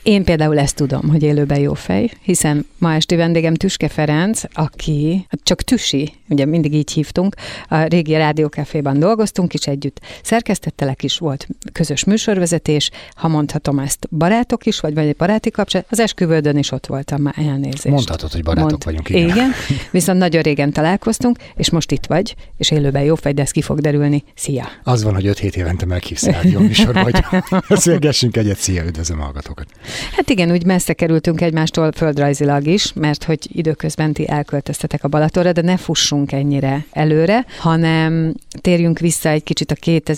Én például ezt tudom, hogy élőben jó fej, hiszen ma esti vendégem Tüske Ferenc, aki csak Tüsi, ugye mindig így hívtunk, a régi Rádiókaféban dolgoztunk, és együtt szerkesztettelek is, volt közös műsorvezetés, ha mondhatom ezt, barátok is, vagy egy baráti kapcsolat, az esküvődön is ott voltam, már elnézést. Mondhatod, hogy barátok vagyunk, igen. Igen, viszont nagyon régen találkoztunk, és most itt vagy, és élőben jó fej, de ez ki fog derülni. Szia! Az van, hogy 5-7 évente meghívsz rádió műsorba, hogy beszélgessünk egyet. Szia, üdvözlöm a hallgatókat! Hát igen, úgy messze kerültünk egymástól földrajzilag is, mert hogy időközben ti elköltöztetek a Balatonra, de ne fussunk ennyire előre, hanem térjünk vissza egy kicsit a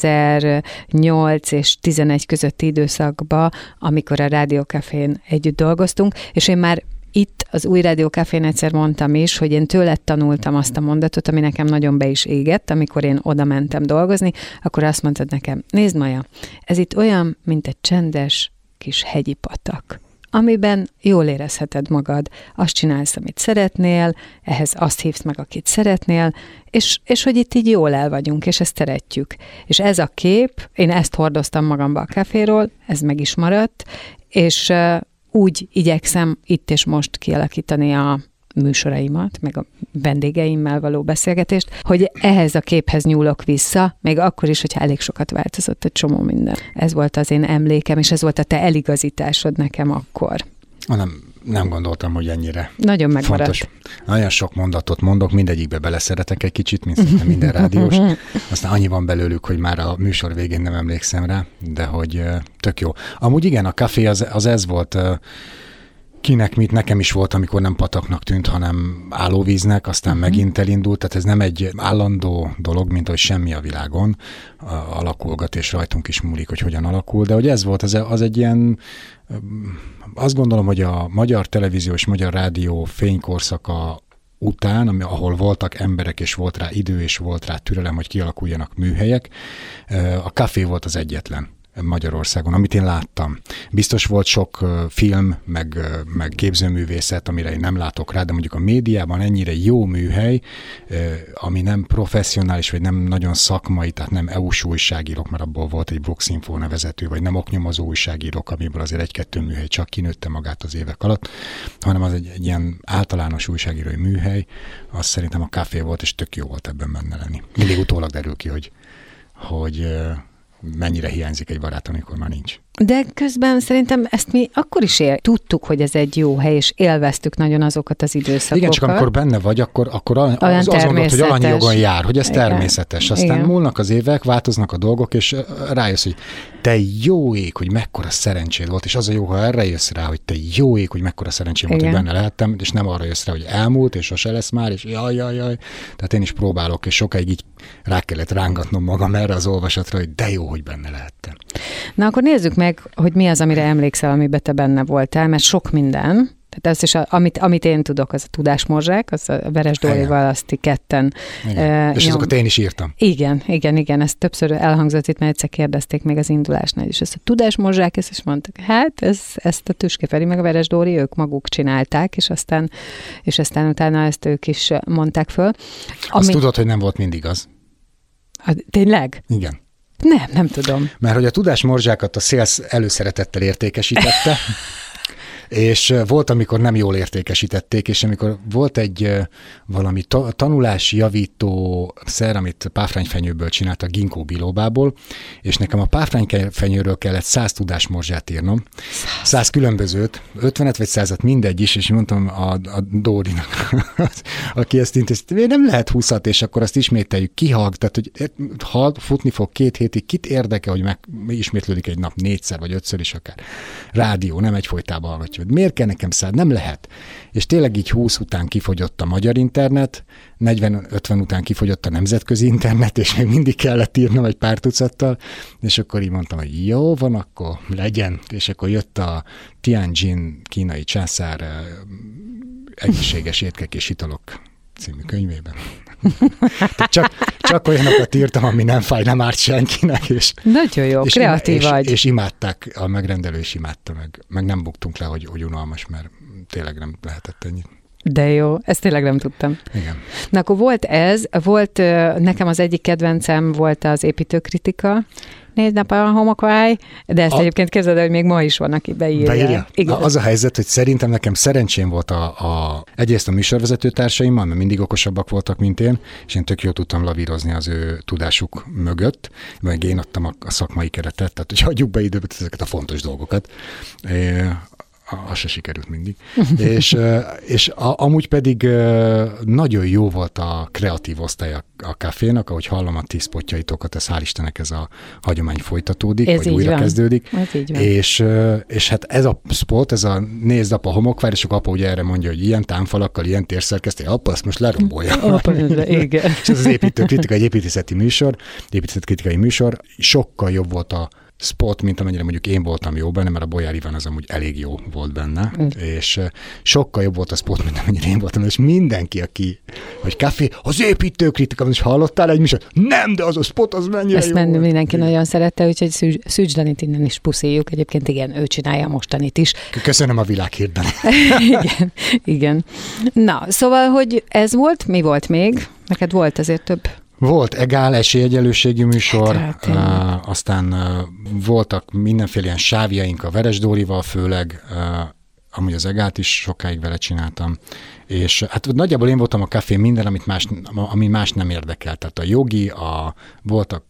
2008 és 11 közötti időszakba, amikor a Rádiókafén együtt dolgoztunk, és én már itt az új Rádiókafén egyszer mondtam is, hogy én tőled tanultam azt a mondatot, ami nekem nagyon be is égett, amikor én oda mentem dolgozni, akkor azt mondtad nekem, nézd Maja, ez itt olyan, mint egy csendes kis hegyi patak, amiben jól érezheted magad, azt csinálsz, amit szeretnél, ehhez azt hívsz meg, akit szeretnél, és hogy itt így jól el vagyunk, és ezt szeretjük. És ez a kép, én ezt hordoztam magamba a kaféról, ez meg is maradt, és úgy igyekszem itt és most kialakítani a műsoraimat, meg a vendégeimmel való beszélgetést, hogy ehhez a képhez nyúlok vissza, még akkor is, hogyha elég sokat változott egy csomó minden. Ez volt az én emlékem, és ez volt a te eligazításod nekem akkor. Nem gondoltam, hogy ennyire nagyon megmaradt. Fontos. Nagyon sok mondatot mondok, mindegyikbe beleszeretek egy kicsit, mint szinte minden rádiós. Aztán annyi van belőlük, hogy már a műsor végén nem emlékszem rá, de hogy tök jó. Amúgy igen, a kafé az ez volt, kinek mit, nekem is volt, amikor nem pataknak tűnt, hanem állóvíznek, aztán megint elindult, tehát ez nem egy állandó dolog, mint hogy semmi a világon, alakulgat, és rajtunk is múlik, hogy hogyan alakul, de hogy ez volt, az egy ilyen, azt gondolom, hogy a magyar televízió és magyar rádió fénykorszaka után, ahol voltak emberek, és volt rá idő, és volt rá türelem, hogy kialakuljanak műhelyek, a kafé volt az egyetlen Magyarországon, amit én láttam. Biztos volt sok film, meg képzőművészet, amire én nem látok rá, de mondjuk a médiában ennyire jó műhely, ami nem professzionális, vagy nem nagyon szakmai, tehát nem EU-s újságírók, mert abból volt egy Brooks Info nevezetű, vagy nem oknyomozó újságírók, amiből azért egy-kettő műhely csak kinőtte magát az évek alatt, hanem az egy ilyen általános újságírói műhely, az szerintem a kafé volt, és tök jó volt ebben benne lenni. Mindig utólag derül ki, hogy mennyire hiányzik egy barát, amikor már nincs. De közben szerintem ezt mi akkor is tudtuk, hogy ez egy jó hely, és élveztük nagyon azokat az időszakokat. Igen, csak amikor benne vagy, akkor azt gondolod, hogy alanyi jogon jár, hogy ez természetes. Aztán igen. Múlnak az évek, változnak a dolgok, és rájössz, hogy te jó ég, hogy mekkora szerencséd volt, és az a jó, ha erre jössz rá, hogy te jó ég, hogy mekkora szerencsém volt, hogy benne lehettem, és nem arra jössz rá, hogy elmúlt, és sose lesz már, és jaj. Tehát én is próbálok, és sokáig így rá kellett rángatnom magam erre az olvasatra, hogy de jó, hogy benne lehettem. Na akkor nézzük meg, hogy mi az, amire emlékszel, amiben te benne voltál, mert sok minden. Tehát az is, amit én tudok, az a tudásmorzsák, az a Veres Dórival, azt ti ketten. És azokat én is írtam. Igen, ezt többször elhangzott itt, mert egyszer kérdezték még az indulásnál is. Ezt a tudásmorzsák, ezt is mondtak, hát ezt a Tüske Feri meg a Veres Dóri, ők maguk csinálták, és aztán utána ezt ők is mondták föl. Azt tudod, hogy nem volt mindig az. Tényleg? Igen. Nem tudom. Mert hogy a tudásmorzsákat a Szélsz előszeretettel értékesítette, és volt, amikor nem jól értékesítették, és amikor volt egy valami tanulásjavító szer, amit páfrányfenyőből csinált a ginkgo bilobából, és nekem a páfrányfenyőről kellett 100 tudásmorzsát írnom, 100 különbözőt, 50-et vagy 100-at, mindegy is, és mondtam a Dórinak, aki ezt intézte, nem lehet 20-at, és akkor azt ismételjük, kihag, tehát hogy futni fog 2 hétig, kit érdekel, hogy ismétlődik egy nap 4-szer vagy 5-ször is akár. Rádió, nem egyfolytában hallgatja. Miért kell nekem 100? Nem lehet. És tényleg így 20 után kifogyott a magyar internet, 40-50 után kifogyott a nemzetközi internet, és még mindig kellett írnom egy pár tucattal, és akkor így mondtam, hogy jó van, akkor legyen. És akkor jött a Tianjin kínai császár egészséges étkek és italok című könyvében. Csak olyanokat írtam, ami nem fáj, nem árt senkinek. Nagyon jó, kreatív vagy. És imádták, a megrendelő is imádta, meg nem buktunk le, hogy unalmas, mert tényleg nem lehetett ennyit. De jó, ezt tényleg nem tudtam. Igen. Na akkor volt nekem az egyik kedvencem volt az építőkritika, 4 nap a homokváj, de ezt egyébként képzeld, hogy még ma is van, aki beírja. Az a helyzet, hogy szerintem nekem szerencsém volt egyrészt a műsorvezetőtársaimmal, mert mindig okosabbak voltak, mint én, és én tök jól tudtam lavírozni az ő tudásuk mögött, mert én adtam a szakmai keretet, tehát hogy hagyjuk be időbe ezeket a fontos dolgokat. Az se sikerült mindig. és amúgy pedig nagyon jó volt a kreatív osztály a kávénak, ahogy hallom a ti spotjaitokat, ez hál' Istennek ez a hagyomány folytatódik, ez vagy újra kezdődik. Ez így van. És hát ez a spot, ez a nézd apa homokvár, és akkor apa ugye erre mondja, hogy ilyen támfalakkal, ilyen térszerkesztés, apa azt most lerombolja. Igen. És ez az építőkritika, egy építészetkritikai műsor, sokkal jobb volt a spot, mint amennyire mondjuk én voltam jó benne, mert a Bolyár Iván az amúgy elég jó volt benne, és sokkal jobb volt a spot, mint amennyire én voltam, és mindenki, hogy kávé, az építőkritika, és hallottál egy műsor? Nem, de az a spot, az mennyire ezt jó. Ezt mindenki nagyon szerette, úgyhogy Szűcs Danit innen is puszíjuk. Egyébként igen, ő csinálja mostanit is. Köszönöm a világhírt, Dani. igen. Na, szóval, hogy ez volt, mi volt még? Neked volt azért több? Volt egál esélyegyenlőségi műsor, aztán voltak mindenféle ilyen sávjaink a Veres Dórival főleg, amúgy az egált is sokáig vele csináltam, és hát nagyjából én voltam a kávé minden, ami más nem érdekel. Tehát a jogi, voltak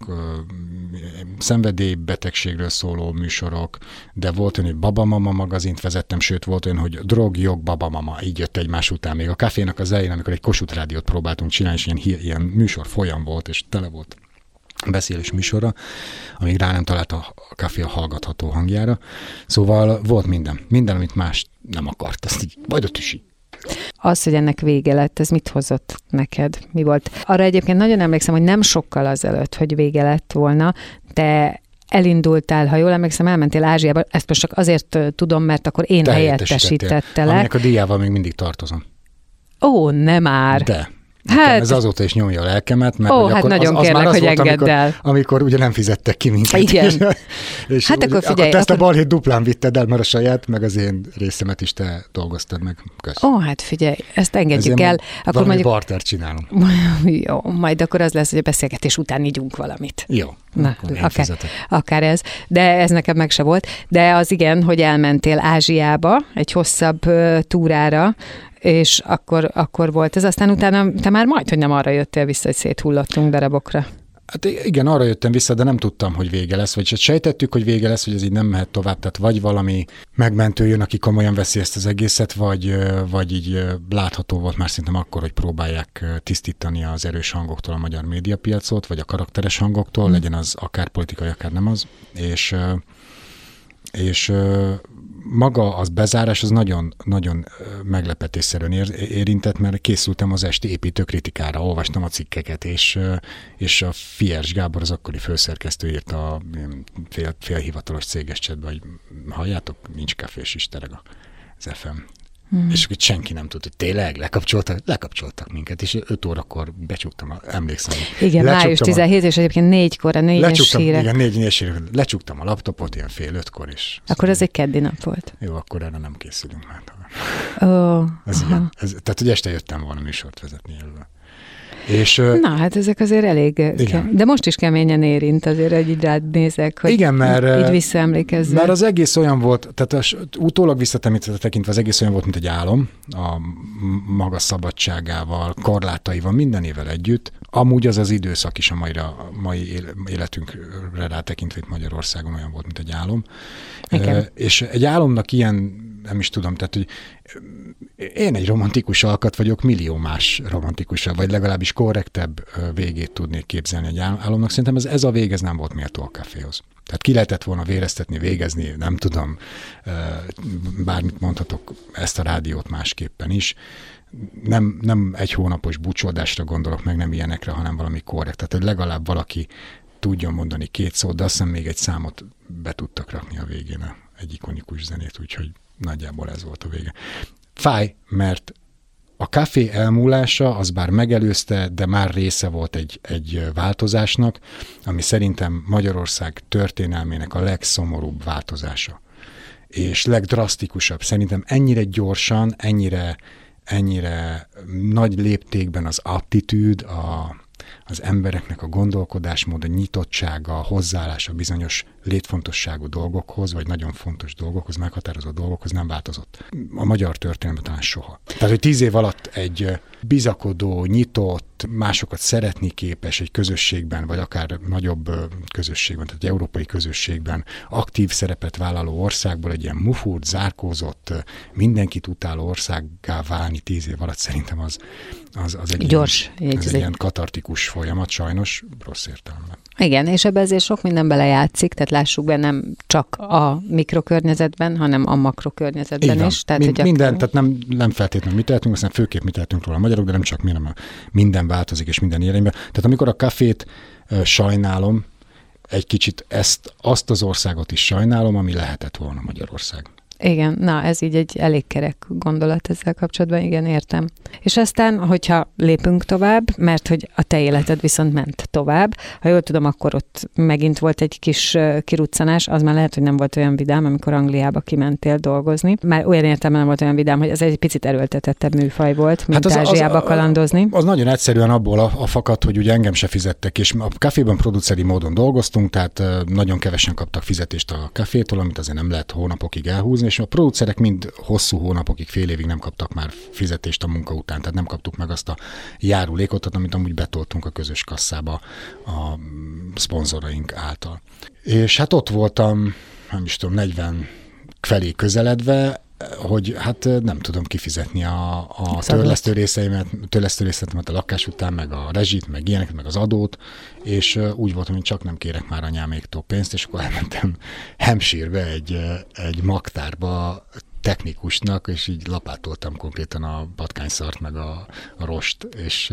szenvedélybetegségről szóló műsorok, de volt olyan, hogy Babamama magazint vezettem, sőt volt olyan, hogy drog, jog, babamama, így jött egymás után. Még a kávénak az elején, amikor egy Kossuth Rádiót próbáltunk csinálni, és ilyen műsor folyam volt, és tele volt beszélés műsorra, amíg rá nem talált a kávé a hallgatható hangjára. Szóval volt minden, amit más nem akart. Azt így, majd a tüsi. Az, hogy ennek vége lett, ez mit hozott neked? Mi volt? Arra egyébként nagyon emlékszem, hogy nem sokkal azelőtt, hogy vége lett volna, te elindultál, ha jól emlékszem, elmentél Ázsiába. Ezt most csak azért tudom, mert akkor én helyettesítettelek. Aminek a díjával még mindig tartozom. Ó, nem már. De. Hát, ez azóta is nyomja a lelkemet, mert hát akkor nagyon az kérlek, hogy engedd el. Amikor ugye nem fizettek ki minket. Igen. és hát akkor figyelj. Akkor te ezt a balhét duplán vitted el, mert a saját, meg az én részemet is te dolgoztad meg. Köszönöm. Hát figyelj, ezt engedjük el. Akkor mondjuk bartert csinálunk. Jó, majd akkor az lesz, hogy a beszélgetés után ígyunk valamit. Jó. Na, akár ez. De ez nekem meg se volt. De az igen, hogy elmentél Ázsiába egy hosszabb túrára, és akkor volt ez. Aztán utána te már majdhogy nem arra jöttél vissza, hogy széthullottunk darabokra. Hát igen, arra jöttem vissza, de nem tudtam, hogy vége lesz, vagy sejtettük, hogy vége lesz, hogy ez így nem mehet tovább, tehát vagy valami megmentő jön, aki komolyan veszi ezt az egészet, vagy így látható volt már szerintem akkor, hogy próbálják tisztítani az erős hangoktól a magyar médiapiacot, vagy a karakteres hangoktól, legyen az akár politikai, akár nem az, és maga az bezárás az nagyon, nagyon meglepetésszerűen érintett, mert készültem az esti építőkritikára, olvastam a cikkeket, és a Fiers Gábor, az akkori főszerkesztő írt a félhivatalos céges chatbe, hogy halljátok, nincs kávés is, tereg az FM. És akkor senki nem tudta, hogy tényleg lekapcsoltak minket, és 5 órakor becsuktam, emlékszem. Igen, május 17, és egyébként 4-kor a 4-es hírek. Igen, 4-es hírek. Lecsuktam a laptopot, ilyen 4:30-kor is. Akkor ez egy keddi nap volt. Jó, akkor erre nem készülünk már. Ez ilyen. Tehát, hogy este jöttem volna műsort vezetni előbb. Na, hát ezek azért elég, de most is keményen érint, azért, hogy így rád nézek, hogy igen, mert, így visszaemlékezve. Mert az egész olyan volt, tehát utólag visszatekintve az egész olyan volt, mint egy álom, a maga szabadságával, korlátaival, mindenével együtt. Amúgy az időszak is a mai életünkre rátekintve itt Magyarországon olyan volt, mint egy álom. És egy álomnak ilyen, nem is tudom, tehát, hogy én egy romantikus alkat vagyok, millió más romantikusabb, vagy legalábbis korrektebb végét tudnék képzelni egy álomnak. Szerintem ez a vég, ez nem volt méltó a kávéhoz. Tehát ki lehetett volna véreztetni, végezni, nem tudom, bármit mondhatok, ezt a rádiót másképpen is. Nem egy hónapos búcsódásra gondolok, meg nem ilyenekre, hanem valami korrekt. Tehát, hogy legalább valaki tudjon mondani 2 szót, de azt hiszem még egy számot be tudtak rakni a végén, egy ikonikus zenét, úgyhogy nagyjából ez volt a vége. Fáj, mert a kávé elmúlása az bár megelőzte, de már része volt egy változásnak, ami szerintem Magyarország történelmének a legszomorúbb változása. És legdrasztikusabb. Szerintem ennyire gyorsan, ennyire nagy léptékben az attitűd, az embereknek a gondolkodásmód, a nyitottsága, a hozzáállása bizonyos létfontosságú dolgokhoz, vagy nagyon fontos dolgokhoz, meghatározó dolgokhoz nem változott. A magyar történelemben talán soha. Tehát, hogy 10 év alatt egy bizakodó, nyitott, másokat szeretni képes egy közösségben, vagy akár nagyobb közösségben, tehát egy európai közösségben aktív szerepet vállaló országból egy ilyen mufurt, zárkózott, mindenkit utáló országgá válni 10 év alatt szerintem az egy gyors, ilyen katartikus folyamat, sajnos rossz értelemben. Igen, és ebben azért sok minden belejátszik, tehát lássuk be nem csak a mikrokörnyezetben, hanem a makrokörnyezetben is. Tehát, minden, tehát nem feltétlenül mi tehetünk, aztán főképp mi tehetünk róla a magyarok, de nem csak mi, hanem minden változik, és minden irányba. Tehát amikor a kafét sajnálom, egy kicsit azt az országot is sajnálom, ami lehetett volna Magyarország. Igen, na ez így egy elég kerek gondolat ezzel kapcsolatban, igen, értem. És aztán, hogyha lépünk tovább, mert hogy a te életed viszont ment tovább, ha jól tudom, akkor ott megint volt egy kis kiruccanás, az már lehet, hogy nem volt olyan vidám, amikor Angliába kimentél dolgozni. Már olyan értelemben nem volt olyan vidám, hogy ez egy picit erőltetettebb műfaj volt, mint Ázsiába kalandozni. Az nagyon egyszerűen abból a fakad, hogy ugye engem se fizettek, és a kaféban produceri módon dolgoztunk, tehát nagyon kevesen kaptak fizetést a kafétól, amit azért nem lehet hónapokig elhúzni, és a producerek mind hosszú hónapokig, fél évig nem kaptak már fizetést a munka után, tehát nem kaptuk meg azt a járulékot, amit amúgy betoltunk a közös kasszába a szponzoraink által. És hát ott voltam, nem is tudom, 40 felé közeledve, hogy hát nem tudom kifizetni a törlesztő részemet a lakás után, meg a rezsit, meg ilyeneket, meg az adót, és úgy voltam, hogy csak nem kérek már anyáméktól pénzt, és akkor elmentem Hampshire-be egy magtárba technikusnak, és így lapátoltam konkrétan a patkányszart, meg a rost, és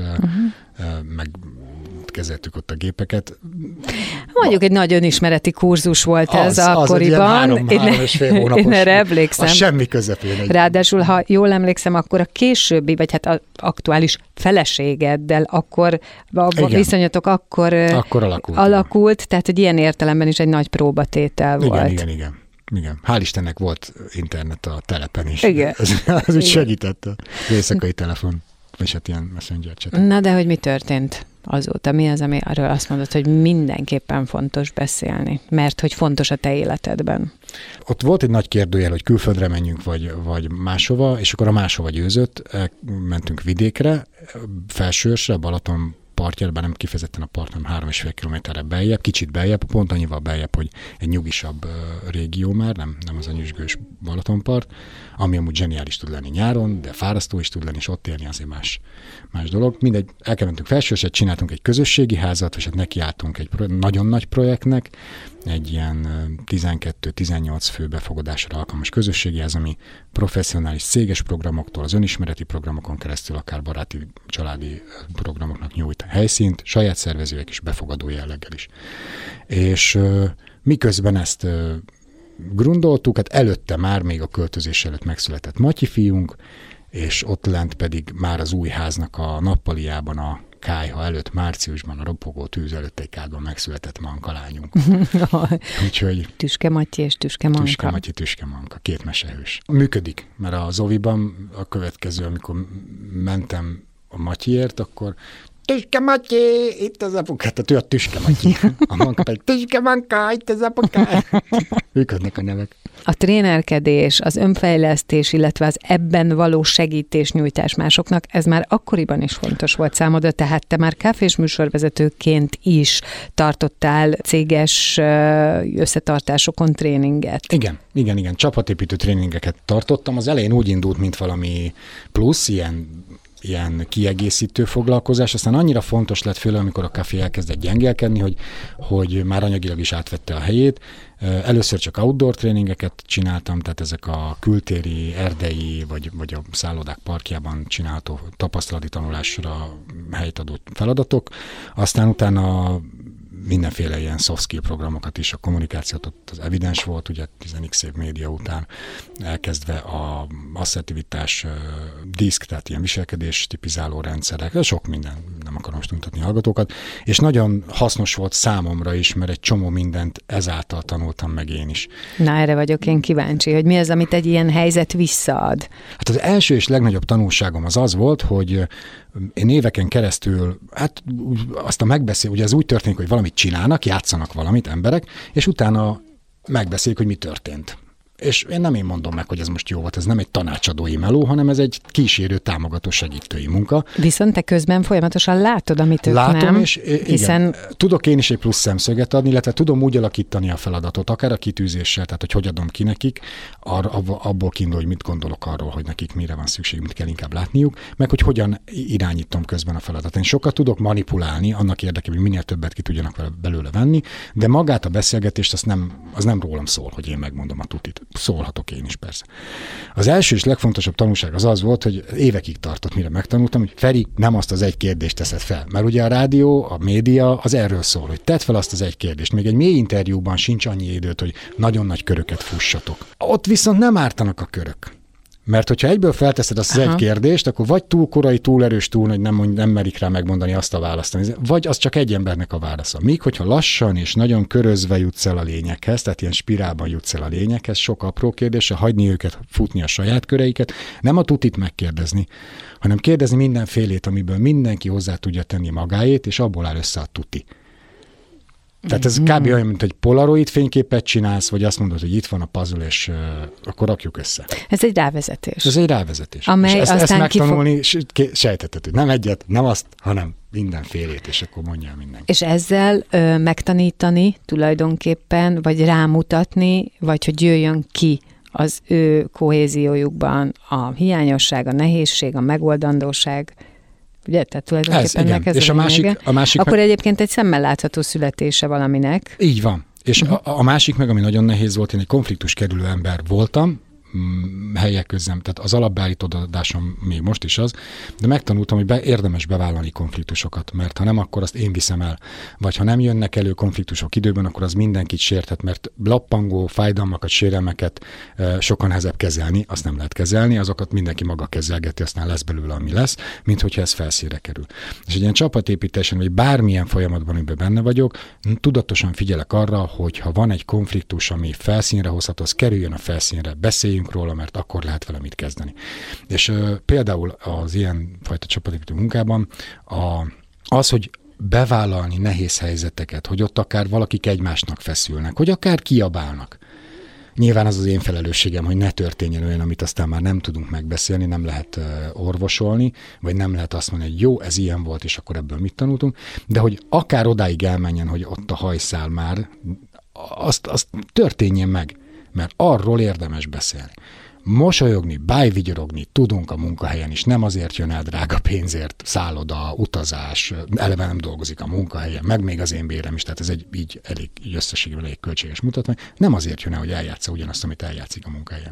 megkezeltük ott a gépeket. Mondjuk egy nagyon ismereti kurzus volt ez akkoriban. Az egy 3,5 hónapos. Én erre emlékszem. Az semmi közepén. Ráadásul, ha jól emlékszem, akkor a későbbi, vagy hát az aktuális feleségeddel akkor a viszonyatok akkor alakult, tehát hogy ilyen értelemben is egy nagy próbatétel volt. Igen. Hál' Istennek volt internet a telepen is. Igen. Az úgy segített a éjszakai telefon, és hát ilyen messenger chat. Na de hogy mi történt azóta? Mi az, ami arról azt mondod, hogy mindenképpen fontos beszélni, mert hogy fontos a te életedben? Ott volt egy nagy kérdőjel, hogy külföldre menjünk, vagy máshova, és akkor a máshova győzött, mentünk vidékre, Felsőösre, Balaton partjában, nem kifejezetten a part, hanem 3,5 kilométerre beljebb, kicsit beljebb, pont annyival beljebb, hogy egy nyugisabb régió már, nem az a nyüzsgős Balatonpart, ami amúgy zseniális tud lenni nyáron, de fárasztó is tud lenni, és ott élni azért más dolog. Mindegy, elkementünk Felsőösre, csináltunk egy közösségi házat, és hát nekiálltunk egy nagyon nagy projektnek, egy ilyen 12-18 fő befogadásra alkalmas közösségi ház, ami professzionális céges programoktól, az önismereti programokon keresztül, akár baráti, családi programoknak nyújt helyszínt, saját szervezőek és befogadó jelleggel is. És miközben ezt grundoltuk, hát előtte már, még a költözés előtt megszületett Matyi fiunk, és ott lent pedig már az új háznak a nappaliában, a kályha előtt, márciusban, a ropogó tűz előtt egy kádban megszületett Manka lányunk. Úgyhogy Tüske Matyi és Tüske Manka. Tüske Matyi, Tüske Manka, 2 mesehős. Működik, mert a Zoviban a következő, amikor mentem a Matyiért, akkor Tüske Matyi, itt az apukád, tehát ő a Tüske Matyi. A Manka pedig Tüske Manka, itt az apukád. Működnek a nevek. A trénerkedés, az önfejlesztés, illetve az ebben való segítésnyújtás másoknak, ez már akkoriban is fontos volt számodra, tehát te már kávés műsorvezetőként is tartottál céges összetartásokon tréninget. Igen. Csapatépítő tréningeket tartottam. Az elején úgy indult, mint valami plusz, ilyen kiegészítő foglalkozás, aztán annyira fontos lett főleg, amikor a kafé elkezdett gyengélkedni, hogy már anyagilag is átvette a helyét. Először csak outdoor tréningeket csináltam, tehát ezek a kültéri, erdei, vagy a szállodák parkjában csinálható tapasztalati tanulásra helyt adó feladatok. Aztán utána mindenféle ilyen soft skill programokat is, a kommunikációt, ott az evidens volt, ugye 10x év média után, elkezdve a asszertivitás, diszk, tehát ilyen viselkedés tipizáló rendszerek, sok minden, nem akarom most mutatni hallgatókat, és nagyon hasznos volt számomra is, mert egy csomó mindent ezáltal tanultam meg én is. Na, erre vagyok én kíváncsi, hogy mi az, amit egy ilyen helyzet visszaad? Hát az első és legnagyobb tanulságom az volt, hogy én éveken keresztül, hát azt a megbeszél, ugye ez úgy történik, hogy valamit csinálnak, játszanak valamit emberek, és utána megbeszéljük, hogy mi történt. És én mondom meg, hogy ez most jó volt, ez nem egy tanácsadói meló, hanem ez egy kísérő, támogató, segítői munka. Viszont te közben folyamatosan látod, amit ők Látom, nem. És igen, tudok én is egy plusz szemszöget adni, illetve tudom úgy alakítani a feladatot, akár a kitűzéssel, tehát hogy adom ki nekik, abból kiindul, hogy mit gondolok arról, hogy nekik mire van szükség, mit kell inkább látniuk, meg hogy hogyan irányítom közben a feladatot. Én sokat tudok manipulálni, annak érdekében, hogy minél többet ki tudjanak belőle venni, de magát a beszélgetést az nem rólam szól, hogy én megmondom a tutit. Szólhatok én is persze. Az első és legfontosabb tanulság az volt, hogy évekig tartott, mire megtanultam, hogy Feri, nem azt az egy kérdést teszed fel. Mert ugye a rádió, a média az erről szól, hogy tedd fel azt az egy kérdést. Még egy mély interjúban sincs annyi időt, hogy nagyon nagy köröket fussatok. Ott viszont nem ártanak a körök. Mert hogyha egyből felteszed azt az egy kérdést, akkor vagy túl korai, túl erős, túl nagy, nem merik rá megmondani azt a választ, vagy az csak egy embernek a válasza. Míg hogyha lassan és nagyon körözve jutsz el a lényekhez, tehát ilyen spirálban jutsz el a lényekhez, sok apró kérdésre, hagyni őket futni a saját köreiket, nem a tutit megkérdezni, hanem kérdezni mindenfélét, amiből mindenki hozzá tudja tenni magáét, és abból áll össze a tuti. Tehát ez kb. Olyan, mint hogy polaroid fényképet csinálsz, vagy azt mondod, hogy itt van a puzzle, és akkor rakjuk össze. Ez egy rávezetés. Ez egy rávezetés. Amely és ezt megtanulni, sejtetted, hogy nem egyet, nem azt, hanem mindenfélét, és akkor mondja mindenki. És ezzel megtanítani tulajdonképpen, vagy rámutatni, vagy hogy jöjjön ki az ő kohéziójukban a hiányosság, a nehézség, a megoldandóság. Ugye? Tehát tulajdonképpen ez és a másik akkor egyébként egy szemmel látható születése valaminek. Így van. És a másik meg, ami nagyon nehéz volt, én egy konfliktus kerülő ember voltam, helyek közem, tehát az alapbeállítódásom még most is az, de megtanultam, hogy érdemes bevállalni konfliktusokat, mert ha nem, akkor azt én viszem el. Vagy ha nem jönnek elő konfliktusok időben, akkor az mindenkit sérthet, mert lappangó fájdalmakat, sérelmeket sokan nehezebb kezelni, azt nem lehet kezelni, azokat mindenki maga kezelgeti, aztán lesz belőle, ami lesz, mint hogyha ez felszínre kerül. És egy ilyen csapatépítésen, vagy bármilyen folyamatban, amiben benne vagyok, tudatosan figyelek arra, hogy ha van egy konfliktus, ami felszínre hozható, az kerüljön a felszínre, beszéljünk róla, mert akkor lehet vele mit kezdeni. És például az ilyen fajta csapatépítő munkában az, hogy bevállalni nehéz helyzeteket, hogy ott akár valakik egymásnak feszülnek, hogy akár kiabálnak. Nyilván az én felelősségem, hogy ne történjen olyan, amit aztán már nem tudunk megbeszélni, nem lehet orvosolni, vagy nem lehet azt mondani, hogy jó, ez ilyen volt, és akkor ebből mit tanultunk, de hogy akár odáig elmenjen, hogy ott a hajszál már, azt történjen meg, mert arról érdemes beszélni. Mosolyogni, bájvigyorogni tudunk a munkahelyen is, nem azért jön el drága pénzért, szálloda, utazás, eleve nem dolgozik a munkahelyen, meg még az én bérem is, tehát ez így elég összességében elég költséges mutatvány, nem azért jön el, hogy eljátsza ugyanazt, amit eljátszik a munkahelyen.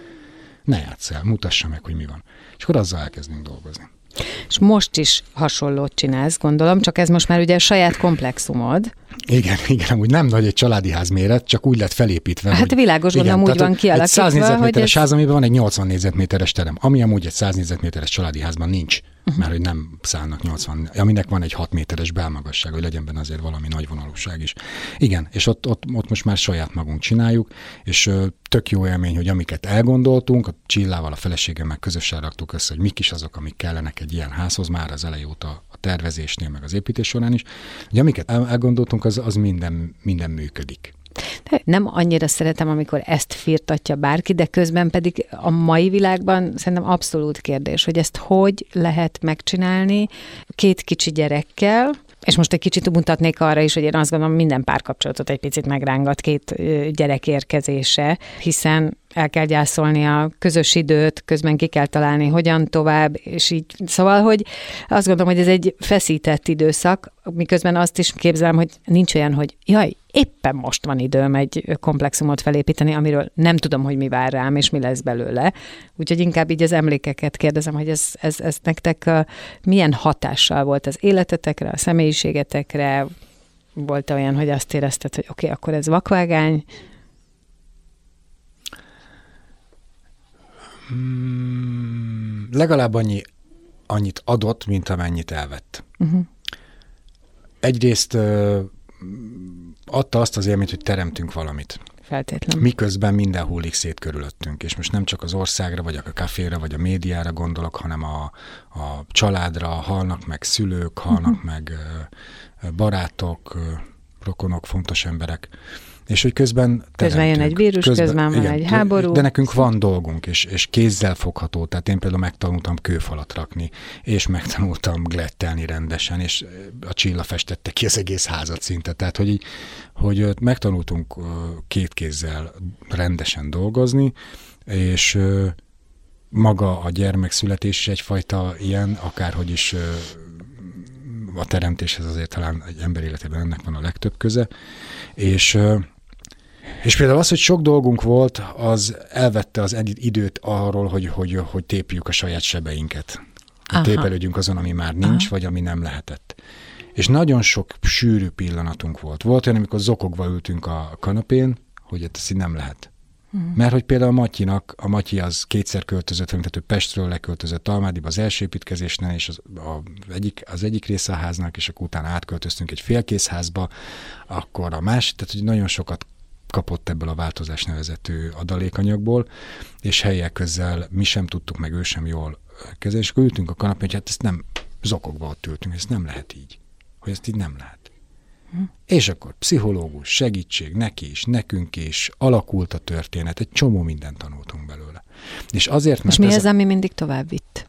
Ne játsz el, mutassa meg, hogy mi van. És akkor azzal elkezdünk dolgozni. És most is hasonlót csinálsz, gondolom, csak ez most már ugye a saját komplexumod. Igen, amúgy nem nagy egy családi ház méret, csak úgy lett felépítve. Hát hogy, világos, gondolom úgy van kialakítva, egy 100 négyzetméteres ház, amiben van egy 80 négyzetméteres terem, ami amúgy egy 100 négyzetméteres családi házban nincs, mert hogy nem szállnak 80, aminek van egy 6 méteres belmagasság, hogy legyen benne azért valami nagy vonalúság is. Igen, és ott most már saját magunk csináljuk, és tök jó élmény, hogy amiket elgondoltunk, a Csillával, a feleségemmel közösen raktuk össze, hogy mik is azok, amik kellenek egy ilyen házhoz már az elejé óta a tervezésnél, meg az építés során is, hogy amiket elgondoltunk, az minden működik. Nem annyira szeretem, amikor ezt firtatja bárki, de közben pedig a mai világban szerintem abszolút kérdés, hogy ezt hogy lehet megcsinálni 2 kicsi gyerekkel, és most egy kicsit mutatnék arra is, hogy én azt gondolom, minden párkapcsolatot egy picit megrángat 2 gyerek érkezése, hiszen el kell gyászolni a közös időt, közben ki kell találni, hogyan tovább, és így. Szóval, hogy azt gondolom, hogy ez egy feszített időszak, miközben azt is képzelem, hogy nincs olyan, hogy jaj, éppen most van időm egy komplexumot felépíteni, amiről nem tudom, hogy mi vár rám, és mi lesz belőle. Úgyhogy inkább így az emlékeket kérdezem, hogy ez nektek milyen hatással volt az életetekre, a személyiségetekre, volt olyan, hogy azt érezted, hogy oké, akkor ez vakvágány? Legalább annyit adott, mint amennyit elvett. Egyrészt adta azt az élményt, hogy teremtünk valamit. Feltétlenül. Miközben minden hullik szét körülöttünk, és most nem csak az országra, vagy a kaféra, vagy a médiára gondolok, hanem a családra, halnak meg szülők, halnak meg barátok, rokonok, fontos emberek. És hogy közben jön egy vírus, közben van egy háború. De nekünk van dolgunk, és kézzel fogható. Tehát én például megtanultam kőfalat rakni, és megtanultam glettelni rendesen, és a Csilla festette ki az egész házat szinte. Tehát, hogy megtanultunk két kézzel rendesen dolgozni, és maga a gyermekszületés is egyfajta ilyen, akárhogy is a teremtéshez azért talán egy ember életében ennek van a legtöbb köze, és például az, hogy sok dolgunk volt, az elvette az időt arról, hogy tépjük a saját sebeinket. Tépelődjünk azon, ami már nincs, vagy ami nem lehetett. És nagyon sok sűrű pillanatunk volt. Volt olyan, amikor zokogva ültünk a kanapén, hogy ez így nem lehet. Mert hogy például a Matyi az kétszer költözött, tehát ő Pestről leköltözött Almádiba az első építkezésnél, és az egyik része a háznak, és akkor utána átköltöztünk egy félkész házba, akkor a másik, tehát hogy nagyon sokat kapott ebből a változás nevezetű adalékanyagból, és helyek közel mi sem tudtuk, meg ő sem jól kezelni, és akkor ültünk a kanapén, hogy hát ezt nem zokogva ott ültünk, ezt nem lehet így, hogy ezt így nem lehet. És akkor pszichológus, segítség, neki is, nekünk is, alakult a történet, egy csomó mindent tanultunk belőle. És azért, mert és mi ez, ami mindig tovább vitt?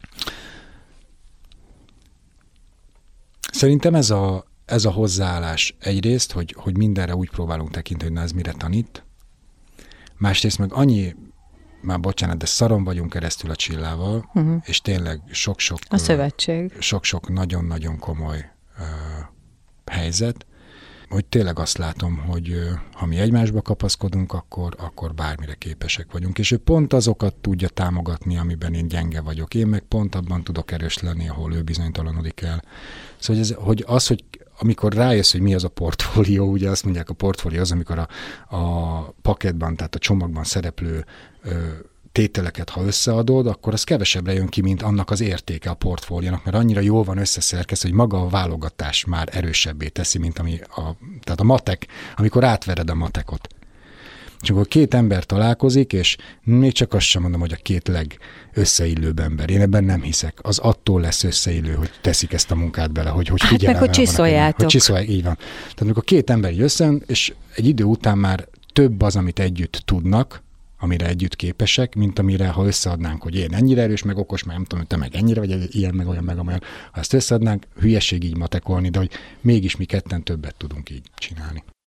Szerintem ez a hozzáállás egyrészt, hogy mindenre úgy próbálunk tekinteni, hogy na ez mire tanít. Másrészt meg már bocsánat, de szaron vagyunk keresztül a Csillával, és tényleg sok-sok... A szövetség. Sok-sok nagyon-nagyon komoly helyzet, hogy tényleg azt látom, hogy ha mi egymásba kapaszkodunk, akkor bármire képesek vagyunk. És ő pont azokat tudja támogatni, amiben én gyenge vagyok. Én meg pont abban tudok erős lenni, ahol ő bizonytalanodik el. Szóval hogy amikor rájössz, hogy mi az a portfólió, ugye azt mondják, a portfólió az, amikor a paketban, tehát a csomagban szereplő tételeket, ha összeadod, akkor az kevesebbre jön ki, mint annak az értéke a portfóliónak, mert annyira jól van összeszerkesztve, hogy maga a válogatás már erősebbé teszi, mint tehát a matek, amikor átvered a matekot. És akkor két ember találkozik, és még csak azt sem mondom, hogy a két legösszeillőbb ember. Én ebben nem hiszek. Az attól lesz összeillő, hogy teszik ezt a munkát bele, hogy figyelemmel meg, hogy csiszoljátok. Hogy csiszolják, így van. Tehát amikor két ember összejön, és egy idő után már több az, amit együtt tudnak, amire együtt képesek, mint amire, ha összeadnánk, hogy én ennyire erős, meg okos, meg nem tudom, hogy te meg ennyire, vagy ilyen, meg olyan, meg amolyan. Ha ezt összeadnánk, hülyeség így matekolni, de hogy mégis mi ketten többet tudunk így csinálni.